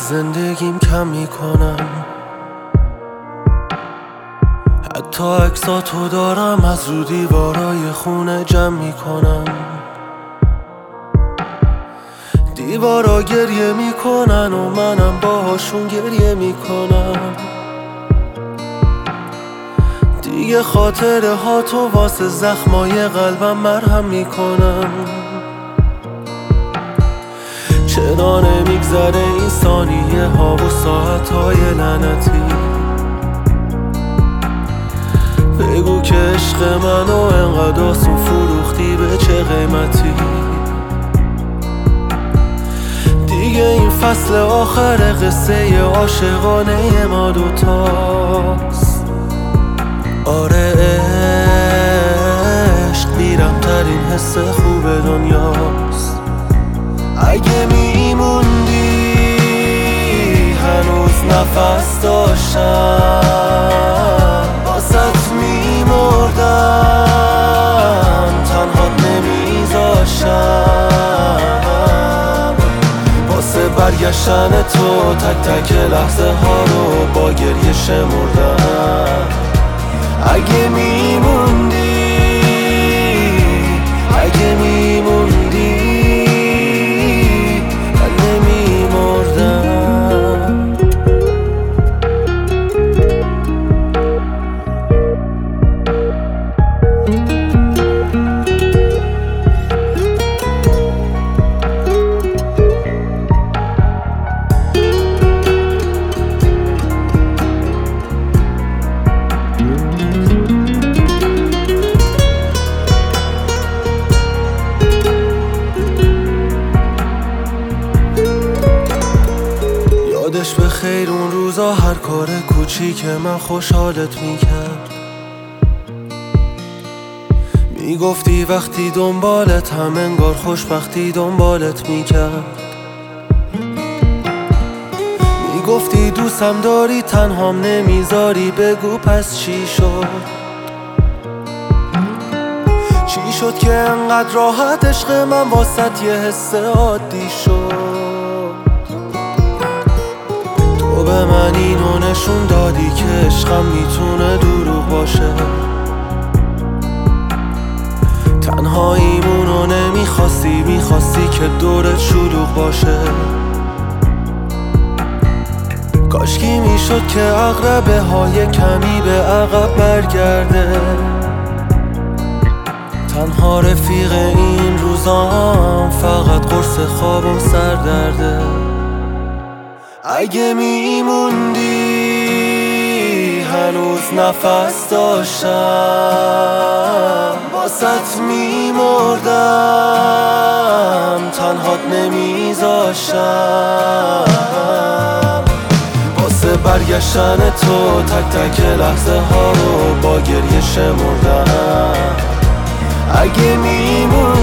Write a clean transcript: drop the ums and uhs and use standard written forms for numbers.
زندگیم کم میکنم، حتی عکساتو دارم از رو دیوارای خونه جمع میکنم. دیوارا گریه میکنن و منم باهاشون گریه میکنم. دیگه خاطره ها تو واسه زخمای قلبم مرهم میکنم. چرا نمیگذره این ثانیه ها و ساعت های لعنتی؟ بگو که عشق منو انقدر آسون فروختی، به چه قیمتی؟ دیگه این فصل آخر قصه عاشقانه ما دوتاست. آره عشق بیرم ترین حس خوب دنیاست. اگه میموندی هنوز نفس داشتم، باست میمردم تنها نمیذاشتم. واسه برگشتن تو تک تک لحظه ها رو با گریه شمردم. اگه میموندی، اگه میموندی من نمیمردم. یادش به خیر اون روزا هر کار کوچیک من خوشحالت میکرد. میگفتی وقتی دنبالت هم انگار خوشبختی دنبالت میکرد. میگفتی دوستم داری تنهام نمیذاری، بگو پس چی شد؟ چی شد که انقدر راحت عشق من واسط یه حس عادی شد؟ تو به من اینو نشون دادی که عشقم میتونه دروغ باشه. تنهاییمونو نمیخواستی، میخواستی که دورت شلوغ باشه. کاشکی میشد که عقربه های کمی به عقب برگرده. تنها رفیق این روزام فقط قرص خواب و سردرده. اگه میموندی هنوز نفس داشتم، باست میمردم تنهات نمیذاشتم. واسه برگشتن تو تک تک لحظه ها رو با گریه شمردم. اگه میموندی